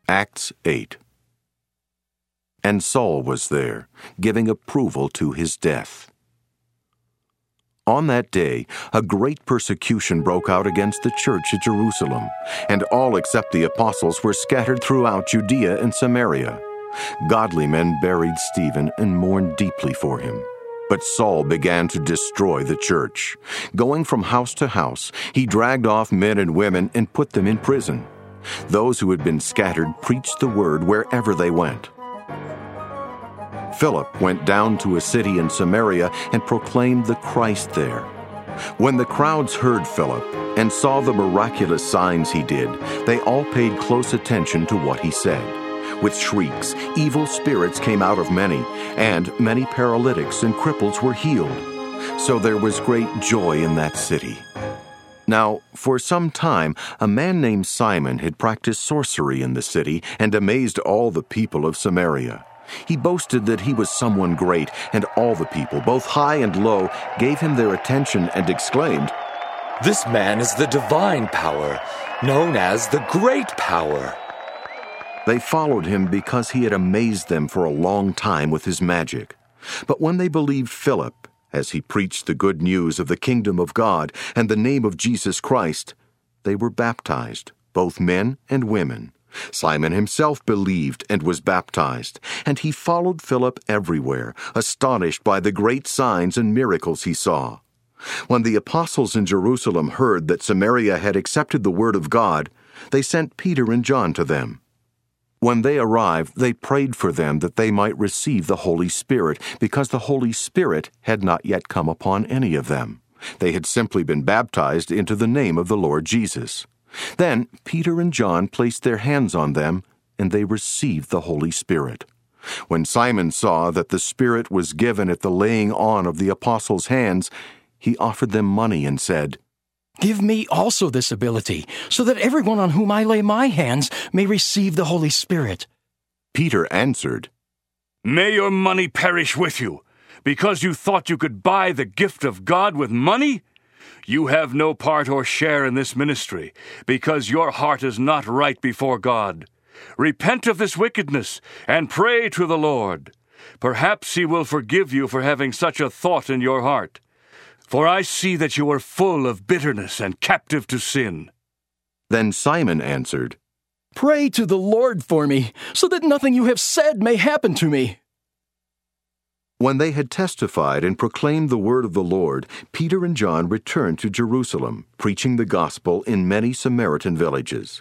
Acts 8. And Saul was there, giving approval to his death. On that day, a great persecution broke out against the church at Jerusalem, and all except the apostles were scattered throughout Judea and Samaria. Godly men buried Stephen and mourned deeply for him. But Saul began to destroy the church. Going from house to house, he dragged off men and women and put them in prison. Those who had been scattered preached the word wherever they went. Philip went down to a city in Samaria and proclaimed the Christ there. When the crowds heard Philip and saw the miraculous signs he did, they all paid close attention to what he said. With shrieks, evil spirits came out of many, and many paralytics and cripples were healed. So there was great joy in that city. Now, for some time, a man named Simon had practiced sorcery in the city and amazed all the people of Samaria. He boasted that he was someone great, and all the people, both high and low, gave him their attention and exclaimed, "This man is the divine power, known as the Great Power." They followed him because he had amazed them for a long time with his magic. But when they believed Philip, as he preached the good news of the kingdom of God and the name of Jesus Christ, they were baptized, both men and women. Simon himself believed and was baptized, and he followed Philip everywhere, astonished by the great signs and miracles he saw. When the apostles in Jerusalem heard that Samaria had accepted the word of God, they sent Peter and John to them. When they arrived, they prayed for them that they might receive the Holy Spirit, because the Holy Spirit had not yet come upon any of them. They had simply been baptized into the name of the Lord Jesus. Then Peter and John placed their hands on them, and they received the Holy Spirit. When Simon saw that the Spirit was given at the laying on of the apostles' hands, he offered them money and said, "Give me also this ability, so that everyone on whom I lay my hands may receive the Holy Spirit." Peter answered, "May your money perish with you, because you thought you could buy the gift of God with money? You have no part or share in this ministry, because your heart is not right before God. Repent of this wickedness, and pray to the Lord. Perhaps He will forgive you for having such a thought in your heart. For I see that you are full of bitterness and captive to sin." Then Simon answered, "Pray to the Lord for me, so that nothing you have said may happen to me." When they had testified and proclaimed the word of the Lord, Peter and John returned to Jerusalem, preaching the gospel in many Samaritan villages.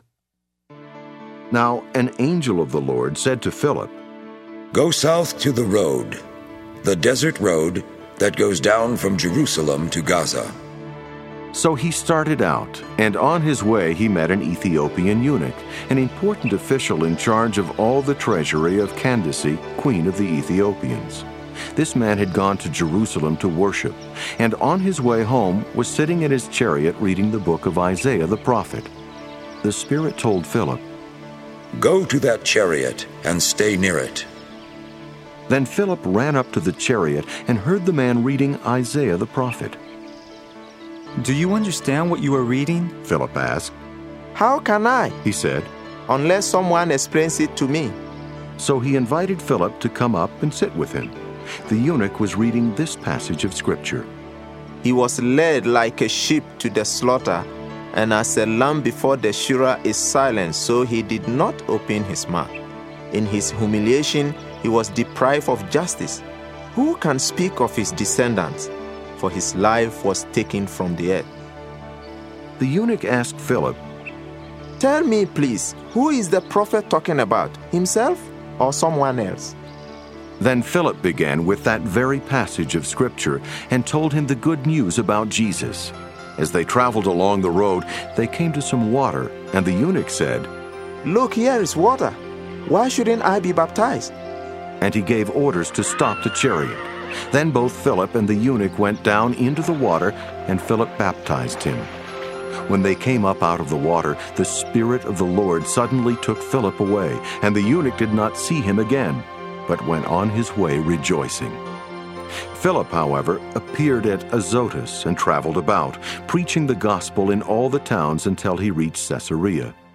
Now an angel of the Lord said to Philip, "Go south to the road, the desert road that goes down from Jerusalem to Gaza." So he started out, and on his way he met an Ethiopian eunuch, an important official in charge of all the treasury of Candace, queen of the Ethiopians. This man had gone to Jerusalem to worship, and on his way home was sitting in his chariot reading the book of Isaiah the prophet. The Spirit told Philip, "Go to that chariot and stay near it." Then Philip ran up to the chariot and heard the man reading Isaiah the prophet. "Do you understand what you are reading?" Philip asked. "How can I?" He said, "unless someone explains it to me." So he invited Philip to come up and sit with him. The eunuch was reading this passage of Scripture. "He was led like a sheep to the slaughter, and as a lamb before the shearer is silent, so he did not open his mouth. In his humiliation, he was deprived of justice. Who can speak of his descendants? For his life was taken from the earth." The eunuch asked Philip, "Tell me, please, who is the prophet talking about, himself or someone else?" Then Philip began with that very passage of Scripture and told him the good news about Jesus. As they traveled along the road, they came to some water, and the eunuch said, "Look, here is water. Why shouldn't I be baptized?" And he gave orders to stop the chariot. Then both Philip and the eunuch went down into the water, and Philip baptized him. When they came up out of the water, the Spirit of the Lord suddenly took Philip away, and the eunuch did not see him again, but went on his way rejoicing. Philip, however, appeared at Azotus and traveled about, preaching the gospel in all the towns until he reached Caesarea.